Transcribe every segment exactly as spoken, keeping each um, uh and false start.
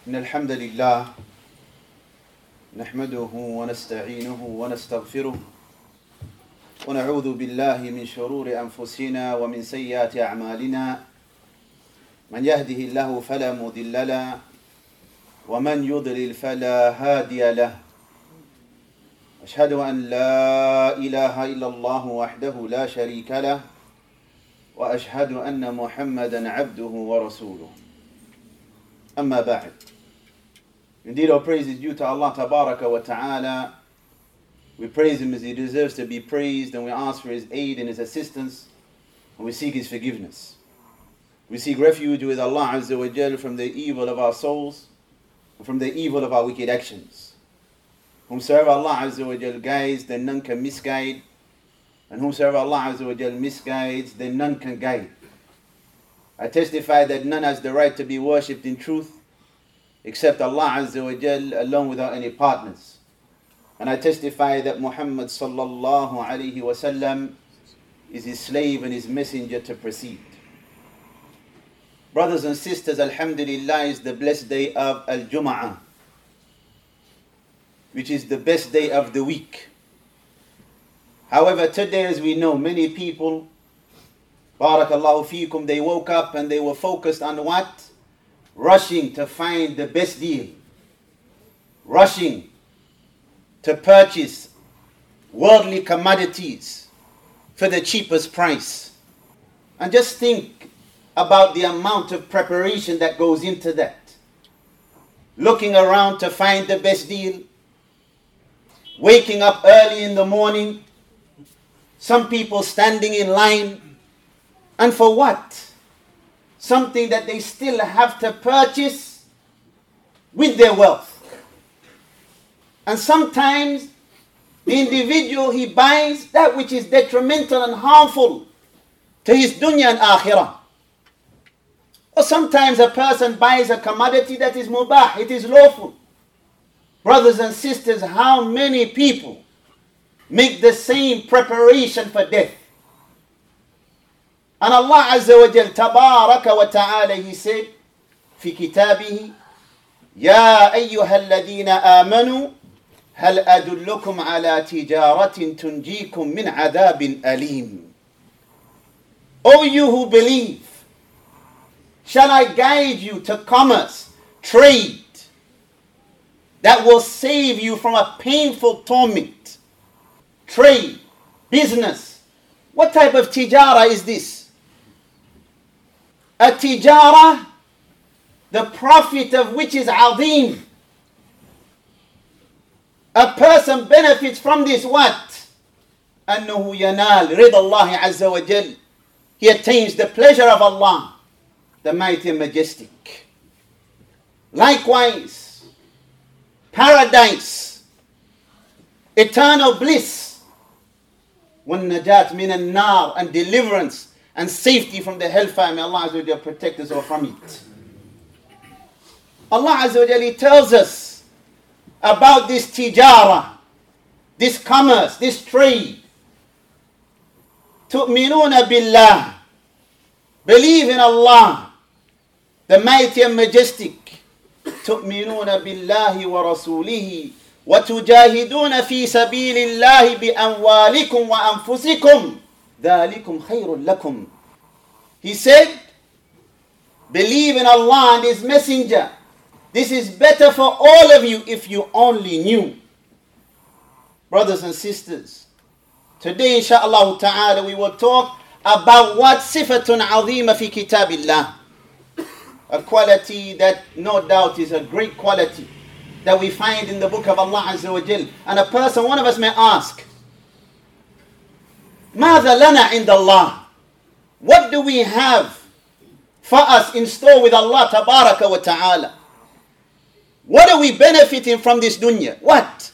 إن الحمد لله نحمده ونستعينه ونستغفره ونعوذ بالله من شرور أنفسنا ومن سيئات أعمالنا من يهده الله فلا مضل له ومن يضلل فلا هادي له أشهد أن لا إله إلا الله وحده لا شريك له وأشهد أن محمدا عبده ورسوله أما بعد. Indeed, our praise is due to Allah Tabaraka wa Ta'ala. We praise Him as He deserves to be praised, and we ask for His aid and His assistance, and we seek His forgiveness. We seek refuge with Allah Azza wa Jal from the evil of our souls and from the evil of our wicked actions. Whomsoever Allah Azza wa Jal guides, then none can misguide, and whomsoever Allah Azza wa Jal misguides, then none can guide. I testify that none has the right to be worshipped in truth except Allah Azza wa Jal alone without any partners. And I testify that Muhammad sallallahu alayhi wa sallam is His slave and His messenger to precede. Brothers and sisters, Alhamdulillah is the blessed day of Al-Jum'ah, which is the best day of the week. However, today, as we know, many people, Barakallahu feekum, they woke up and they were focused on what? Rushing to find the best deal. Rushing to purchase worldly commodities for the cheapest price. And just think about the amount of preparation that goes into that. Looking around to find the best deal. Waking up early in the morning. Some people standing in line. And for what? Something that they still have to purchase with their wealth. And sometimes the individual, he buys that which is detrimental and harmful to his dunya and akhirah. Or sometimes a person buys a commodity that is mubah, it is lawful. Brothers and sisters, how many people make the same preparation for death? And Allah Azza wa Jal Tabaraka wa Ta'ala, He said, في كتابه يا أيها الذين آمنوا هل أدلكم على تجارة تنجيكم من عذاب أليم. O you who believe, shall I guide you to commerce, trade, that will save you from a painful torment? Trade, business. What type of tijara is this? A tijara, the profit of which is azim. A person benefits from this what? أنه ينال رضا الله عز وجل. He attains the pleasure of Allah, the mighty and majestic. Likewise, paradise, eternal bliss, والنجاة من النار, and deliverance and safety from the hellfire. May Allah Azza wa Jal protect us all from it. Allah Azza wa Jal tells us about this tijara, this commerce, this trade. تؤمنون بالله, believe in Allah, the mighty and majestic. تؤمنون بالله ورسوله وتجاهدون في سبيل الله بأموالكم وأنفسكم ذَلِكُمْ خَيْرٌ لَكُمْ. He said, believe in Allah and His messenger. This is better for all of you if you only knew. Brothers and sisters, today inshaAllah ta'ala we will talk about what sifatun azima fi kitabillah. A quality that no doubt is a great quality that we find in the book of Allah Azza wa Jal. And a person, one of us may ask, ماذا لنا عند الله? What do we have for us in store with Allah Tabaraka wa Ta'ala? What are we benefiting from this dunya? What?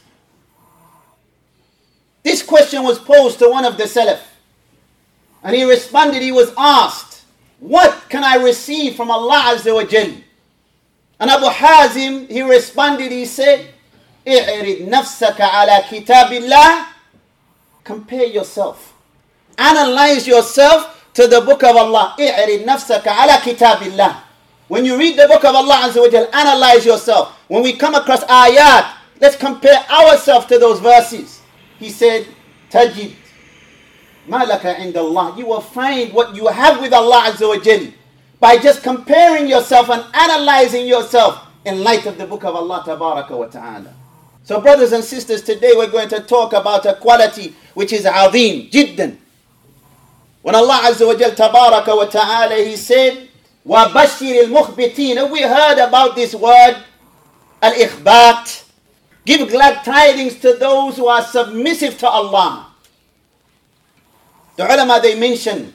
This question was posed to one of the Salaf. And he responded, he was asked, what can I receive from Allah Azza wa Jal? And Abu Hazim, he responded, he said, اعرض نفسك على كتاب الله. Compare yourself. Analyze yourself to the book of Allah. اعرض نفسك على كتاب الله. When you read the book of Allah Azza wa Jal, analyze yourself. When we come across ayat, let's compare ourselves to those verses. He said, Tajid ma laka inda Allah. You will find what you have with Allah Azza wa Jal by just comparing yourself and analyzing yourself in light of the book of Allah Tabaraka wa Ta'ala. So brothers and sisters, today we're going to talk about a quality which is azim, jiddan. When Allah Azza wa Jal Tabaraka wa Ta'ala, He said, وَبَشِّرِ الْمُخْبِتِينَ. Have we heard about this word? Al-ikhbat. Give glad tidings to those who are submissive to Allah. The ulama, they mention,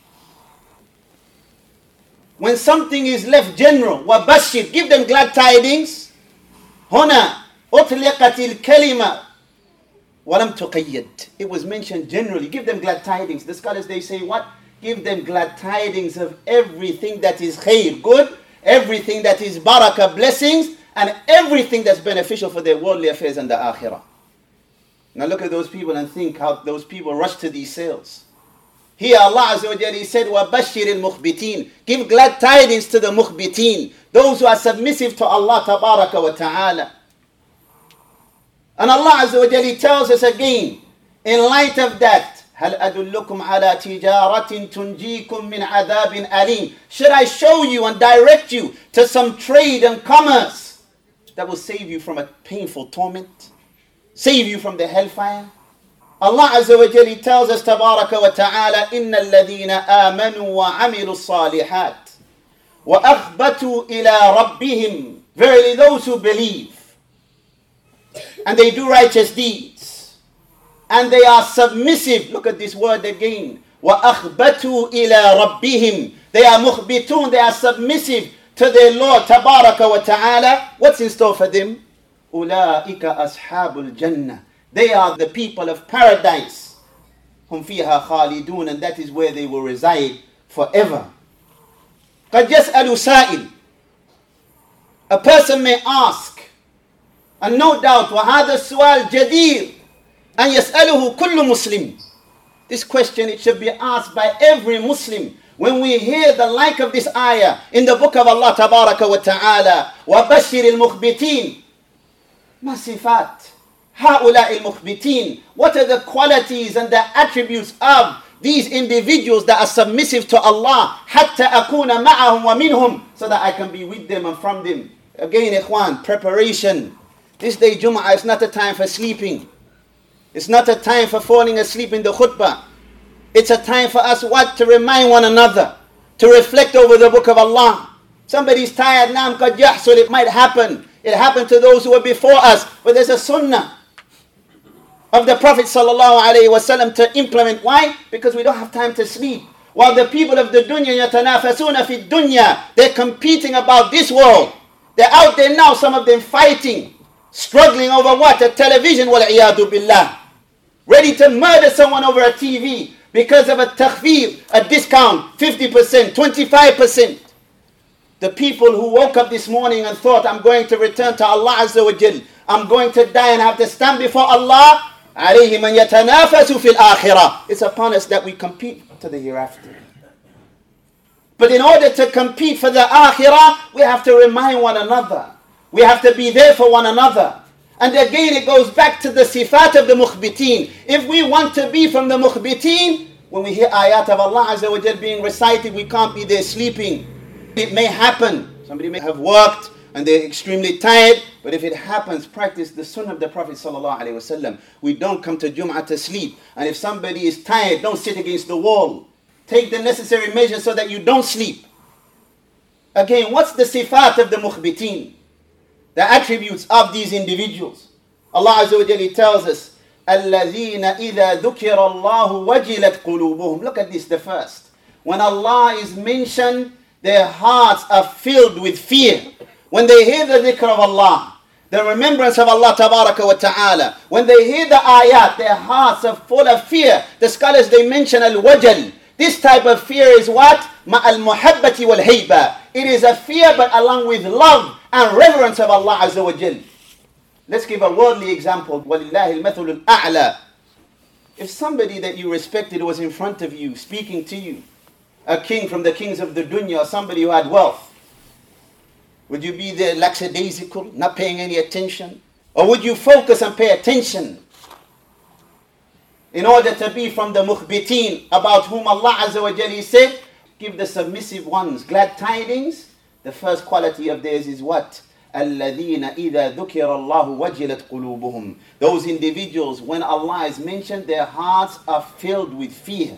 when something is left general, وَبَشِّرْ, give them glad tidings. هنا أطلقت الكلمة ولم تقيد. It was mentioned generally. Give them glad tidings. The scholars, they say what? Give them glad tidings of everything that is khair, good, everything that is barakah, blessings, and everything that's beneficial for their worldly affairs and the akhirah. Now look at those people and think how those people rush to these sales. Here Allah Azza wa Jalla, He said, وَبَشِّرِ الْمُخْبِتِينَ. Give glad tidings to the mukhbitin, those who are submissive to Allah Tabaraka wa Ta'ala. And Allah Azza wa Jalla, He tells us again, in light of that, هل أدلكم على تجارة تنجيكم من عذاب أليم. Should I show you and direct you to some trade and commerce that will save you from a painful torment, save you from the hellfire? Allah Azza wa Jalla tells us Tabaraka wa Ta'ala, إن الذين آمنوا وعملوا الصالحات وأخبتوا إلى ربهم. Verily those who believe and they do righteous deeds and they are submissive. Look at this word again. وَأَخْبَتُوا إِلَىٰ رَبِّهِمْ. They are mukhbitun, they are submissive to their Lord Tabaraka wa Ta'ala. What's in store for them? أُولَٰئِكَ أَصْحَابُ الْجَنَّةِ. They are the people of paradise. هُمْ فِيهَا خَالِدُونَ. And that is where they will reside forever. قَدْ يَسْأَلُ سَائِلٌ. A person may ask, and no doubt, وَهَذَا السُّؤَالُ جَدِيرٌ أن يسأله كل مسلم. This question, it should be asked by every Muslim when we hear the like of this ayah in the book of Allah Tabaraka wa Ta'ala. وَبَشِّرِ الْمُخْبِتِينَ. ما صفات هؤلاء المخبتين? What are the qualities and the attributes of these individuals that are submissive to Allah? حَتَّى أَكُونَ مَعَهُمْ وَمِنْهُمْ. So that I can be with them and from them. Again, ikhwan, preparation. This day Jum'ah is not a time for sleeping. It's not a time for falling asleep in the khutbah. It's a time for us what? To remind one another. To reflect over the book of Allah. Somebody's tired now, qad yahsul, it might happen. It happened to those who were before us. But there's a sunnah of the Prophet sallallahu alaihi wasallam to implement. Why? Because we don't have time to sleep. While the people of the dunya yatanafasuna fi dunya, they're competing about this world. They're out there now, some of them fighting, struggling over what? A television, wal iyadu billah. Ready to murder someone over a T V because of a takhfir, a discount, fifty percent, twenty-five percent. The people who woke up this morning and thought, I'm going to return to Allah Azza wa Jal, I'm going to die and have to stand before Allah, عَلَيْهِمْ أَنْ يَتَنَافَسُوا فِي الْآخِرَةِ. It's upon us that we compete to the hereafter. But in order to compete for the akhirah, we have to remind one another. We have to be there for one another. And again, it goes back to the sifat of the mukhbitin. If we want to be from the mukhbitin, when we hear ayat of Allah Azza wa Jal being recited, we can't be there sleeping. It may happen. Somebody may have worked and they're extremely tired. But if it happens, practice the sunnah of the Prophet sallallahu alaihi wasallam. We don't come to Jum'ah to sleep. And if somebody is tired, don't sit against the wall. Take the necessary measures so that you don't sleep. Again, what's the sifat of the mukhbitin? The attributes of these individuals. Allah Azza wa Jalla tells us, الَّذِينَ إِذَا ذُكِرَ اللَّهُ وَجِلَتْ قُلُوبُهُم. Look at this, the first. When Allah is mentioned, their hearts are filled with fear. When they hear the dhikr of Allah, the remembrance of Allah Tabaraka wa Ta'ala, when they hear the ayat, their hearts are full of fear. The scholars, they mention al-wajal. This type of fear is what? مَعَ الْمُحَبَّةِ وَالْهَيْبَةِ. It is a fear, but along with love and reverence of Allah Azza wa Jal. Let's give a worldly example. وَلِلَّهِ الْمَثُلُ الْأَعْلَى. If somebody that you respected was in front of you, speaking to you, a king from the kings of the dunya, or somebody who had wealth, Would you be there lackadaisical, not paying any attention? Or would you focus and pay attention in order to be from the mukhbitin, about whom Allah Azza wa Jalla said, give the submissive ones glad tidings? The first quality of theirs is what? الَّذِينَ إِذَا ذُكِرَ اللَّهُ وَجِلَتْ قُلُوبُهُمْ. Those individuals, when Allah is mentioned, their hearts are filled with fear.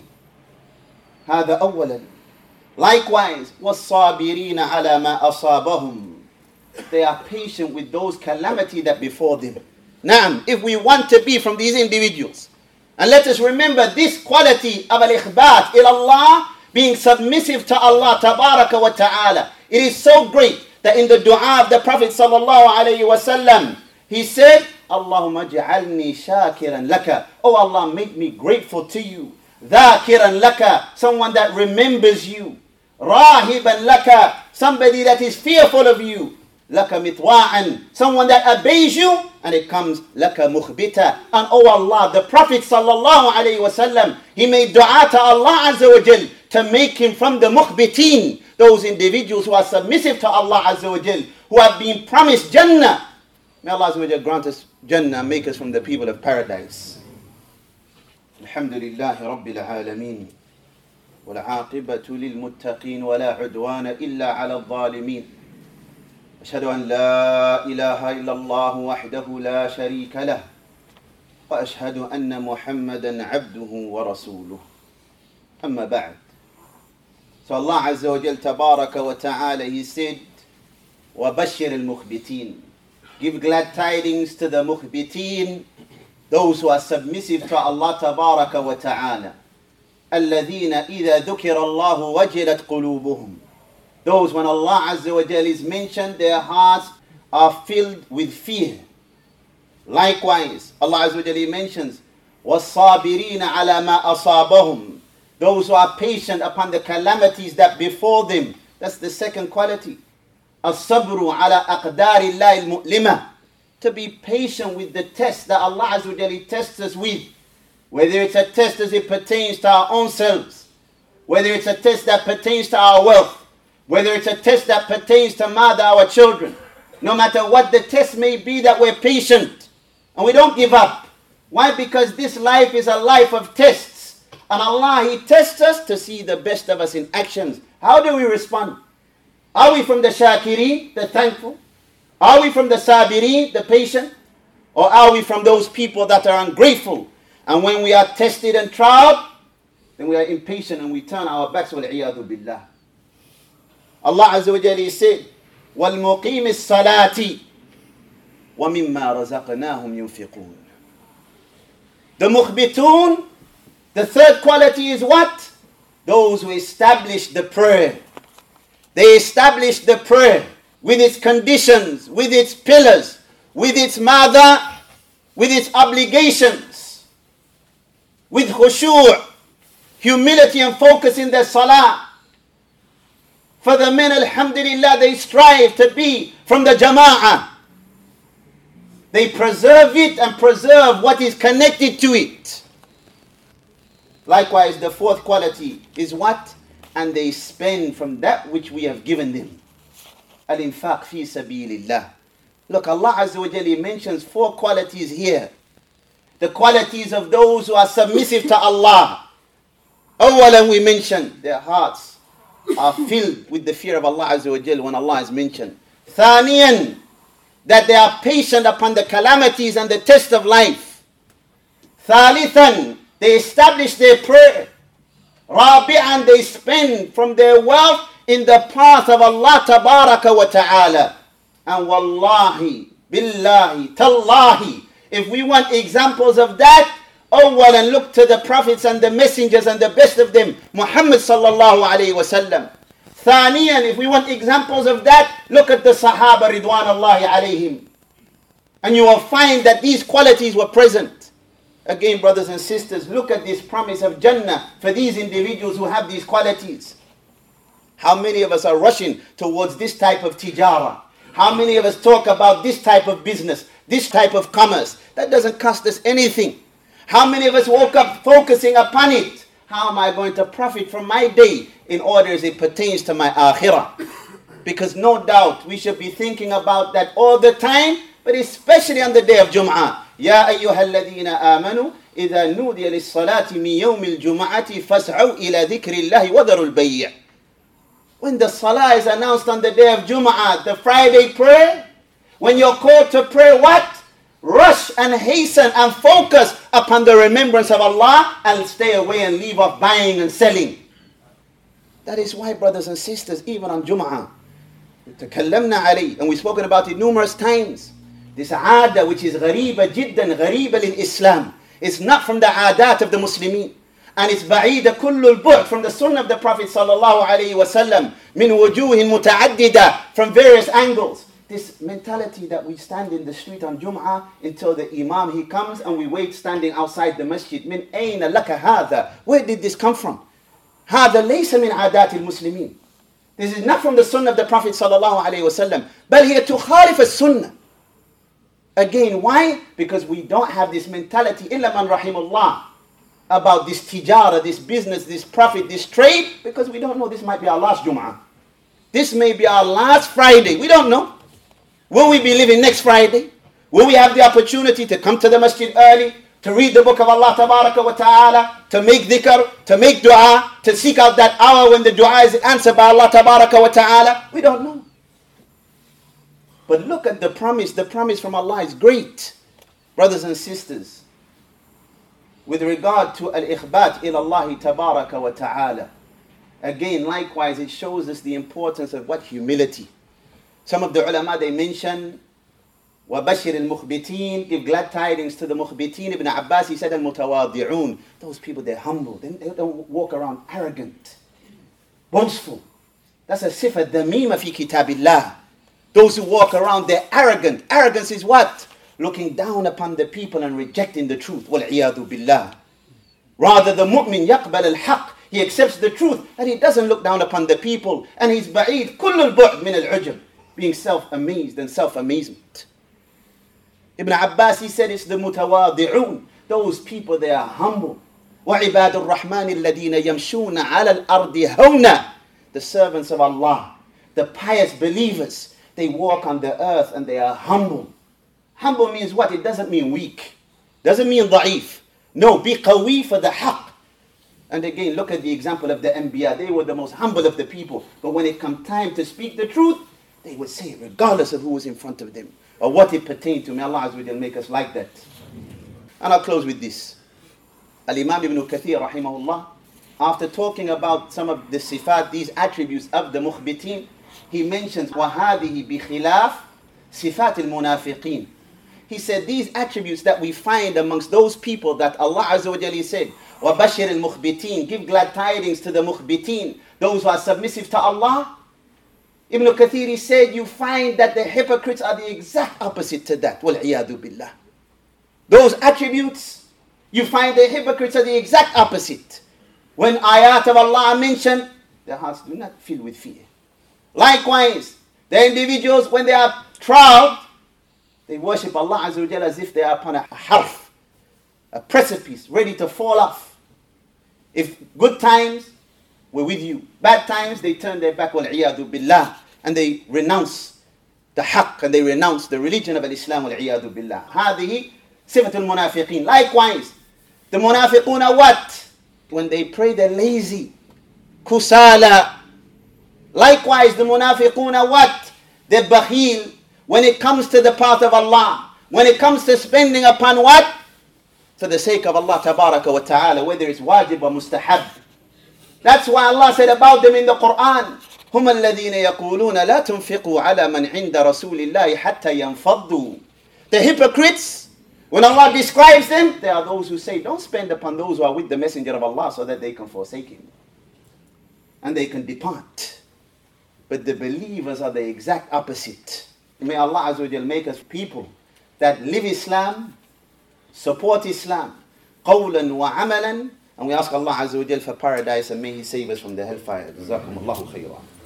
هذا أولا. Likewise, وَالصَّابِرِينَ عَلَى مَا أَصَابَهُمْ. They are patient with those calamity that befall them. Naam, if we want to be from these individuals, and let us remember this quality of al-ikhbat ilallah, being submissive to Allah tabaraka wa ta'ala. It is so great that in the dua of the Prophet sallallahu alayhi wa sallam, he said, Allahumma ja'alni shakiran laka. Oh Allah, make me grateful to you. Dhakiran laka, someone that remembers you. Rahiban laka, somebody that is fearful of you. Laka mitwa'an, someone that obeys you. And it comes laka mukhbita. And oh Allah, the Prophet sallallahu alayhi wa sallam, he made dua to Allah Azza wa Jal to make him from the mukhbitin, those individuals who are submissive to Allah Azza wa Jal, who have been promised Jannah. May Allah Azza wa Jal grant us Jannah, make us from the people of paradise. Alhamdulillahi Rabbil Alameen. والعاقبة للمتقين ولا عدوان إلا على الظالمين. أشهد أن لا إله إلا الله وحده لا شريك له وأشهد أن محمدا عبده ورسوله أما بعد. So Allah Azza wa Jal Tabaraka wa Ta'ala, He said, وَبَشِّرِ الْمُخْبِتِينَ. Give glad tidings to the mukhbitin, those who are submissive to Allah Tabaraka wa Ta'ala. الَّذِينَ إِذَا ذُكِرَ اللَّهُ وَجِلَتْ قُلُوبُهُم. Those, when Allah Azza wa Jal is mentioned, their hearts are filled with fear. Likewise, Allah Azza wa Jal mentions, وَالصَّابِرِينَ عَلَى مَا أَصَابَهُمْ. Those who are patient upon the calamities that befall them. That's the second quality. الصَّبْرُ عَلَى أَقْدَارِ اللَّهِ الْمُؤْلِمَةِ. To be patient with the test that Allah Azza wa Jal tests us with. Whether it's a test as it pertains to our own selves, whether it's a test that pertains to our wealth, whether it's a test that pertains to mother, our children. No matter what the test may be, that we're patient and we don't give up. Why? Because this life is a life of tests. And Allah, He tests us to see the best of us in actions. How do we respond? Are we from the shakirin, the thankful? Are we from the sabirin, the patient? Or are we from those people that are ungrateful? And when we are tested and tried, then we are impatient and we turn our backs. وَالْعِيَاذُ بِاللَّهِ. Allah Azza wa Jalla said, وَالْمُقِيمِ الصَّلَاةِ وَمِمَّا رَزَقْنَاهُمْ يُنْفِقُونَ. The mukhbitun, the third quality is what? Those who establish the prayer. They establish the prayer with its conditions, with its pillars, with its mother, with its obligations, with khushu', humility and focus in their salah. For the men, alhamdulillah, they strive to be from the jama'ah. They preserve it and preserve what is connected to it. Likewise, the fourth quality is what? And they spend from that which we have given them. Al-infaq fi sabilillah. Look, Allah Azza wa Jalla mentions four qualities here. The qualities of those who are submissive to Allah. Awalan, we mentioned their hearts are filled with the fear of Allah Azza wa Jalla when Allah is mentioned. Thaniyan, that they are patient upon the calamities and the test of life. Thalithan, they establish their prayer. Rabi'an, they spend from their wealth in the path of Allah Tabaraka wa Ta'ala. And wallahi, billahi, tallahi, if we want examples of that, oh well, and look to the prophets and the messengers and the best of them, Muhammad sallallahu alayhi wa sallam. Thaniyan, if we want examples of that, look at the Sahaba ridwanullahi alayhim. And you will find that these qualities were present. Again, brothers and sisters, look at this promise of Jannah for these individuals who have these qualities. How many of us are rushing towards this type of tijara? How many of us talk about this type of business, this type of commerce? That doesn't cost us anything. How many of us woke up focusing upon it? How am I going to profit from my day in order as it pertains to my akhirah? Because no doubt we should be thinking about that all the time, but especially on the day of Jum'ah. يا أيها الذين آمنوا إذا نودي للصلاة من يوم الجمعة فاسعوا إلى ذكر الله وذروا البيع. When the salah is announced on the day of Jum'ah, the Friday prayer, when you're called to pray, what? Rush and hasten and focus upon the remembrance of Allah and stay away and leave off buying and selling. That is why, brothers and sisters, even on Jum'ah, تكلمنا عليه, and we've spoken about it numerous times. This aada which is غريبة جدا غريبة للإسلام. It's not from the aadat of the Muslimin. And it's بعيدة كل البعد from the sunnah of the Prophet sallallahu alaihi wasallam من وجوه متعددة, from various angles. This mentality that we stand in the street on Jum'ah until the Imam he comes and we wait standing outside the masjid. من أين لك هذا? Where did this come from? هذا ليس من عادات المسلمين. This is not from the sunnah of the Prophet sallallahu alaihi wasallam. بل هي تخالف السنة. Again, why? Because we don't have this mentality إلا من رحم الله about this tijara, this business, this profit, this trade, because we don't know this might be our last Jum'ah. This may be our last Friday. We don't know. Will we be living next Friday? Will we have the opportunity to come to the masjid early, to read the book of Allah tabaraka wa ta'ala, to make dhikr, to make dua, to seek out that hour when the dua is answered by Allah tabaraka wa ta'ala? We don't know. But look at the promise. The promise from Allah is great. Brothers and sisters, with regard to al-ikhbat ila Allah tabaraka wa ta'ala, again, likewise, it shows us the importance of what? Humility. Some of the ulama, they mention وَبَشِّرِ الْمُخْبِتِينَ, give glad tidings to the mukhbitin. Ibn Abbas, he said al-mutawadi'un. Those people, they're humble. They, they don't walk around arrogant, boastful. That's a sifa damima fi kitabillah. Those who walk around, they're arrogant. Arrogance is what? Looking down upon the people and rejecting the truth. وَالْعِيَاذُ بِاللَّهِ. Rather, the mu'min يَقْبَلَ الْحَقِّ. He accepts the truth and he doesn't look down upon the people. And he's ba'id كُلُّ الْبُعْدِ مِنَ الْعُجْبِ, being self-amazed and self-amazement. Ibn Abbas, he said it's the mutawadi'un. Those people, they are humble. وَعِبَادُ الرَّحْمَنِ الَّذِينَ يَمْشُونَ عَلَى الْأَرْضِ هَوْنًا. The servants of Allah, the pious believers, they walk on the earth and they are humble. Humble means what? It doesn't mean weak. Doesn't mean da'if. No, be qawi for the haqq. And again, look at the example of the Anbiya. They were the most humble of the people. But when it come time to speak the truth, they would say it regardless of who was in front of them or what it pertained to. May Allah Azza wa Jal make us like that. And I'll close with this. Al-Imam Ibn Kathir, rahimahullah, after talking about some of the sifat, these attributes of the mukhbitin, he mentions وَهَذِهِ بِخِلَافِ صِفَاتِ الْمُنَافِقِينَ. He said these attributes that we find amongst those people that Allah Azza wa Jalla said, وَبَشِّرِ الْمُخْبِتِينَ, give glad tidings to the mukhbitin, those who are submissive to Allah. Ibn Kathir, he said, you find that the hypocrites are the exact opposite to that. وَالْعِيَاذُ بِاللَّهِ. Those attributes, you find the hypocrites are the exact opposite. When ayat of Allah are mentioned, their hearts do not fill with fear. Likewise, the individuals, when they are tried, they worship Allah Azza wa Jalla as if they are upon a harf, a precipice, ready to fall off. If good times, we're with you. Bad times, they turn their back, wal-'iyadu billah, and they renounce the haqq, and they renounce the religion of Islam, wal-'iyadu billah. هذه صفة المنافقين. Likewise, the munafiqun are what? When they pray, they're lazy. Kusala. Likewise, the munafiqun are what? They're bakhil. When it comes to the path of Allah, when it comes to spending upon what? For the sake of Allah tabaraka wa ta'ala, whether it's wajib or mustahab. That's why Allah said about them in the Quran, هم الذين يقولون لا تنفقوا على من عند رسول الله حتى ينفضوا. The hypocrites, when Allah describes them, they are those who say, don't spend upon those who are with the Messenger of Allah so that they can forsake him and they can depart. But the believers are the exact opposite. May Allah Azza wa Jal make us people that live Islam, support Islam, qawlan wa amalan, and we ask Allah Azza wa Jal for paradise, and may He save us from the hellfire. Jazakumullahu khairan.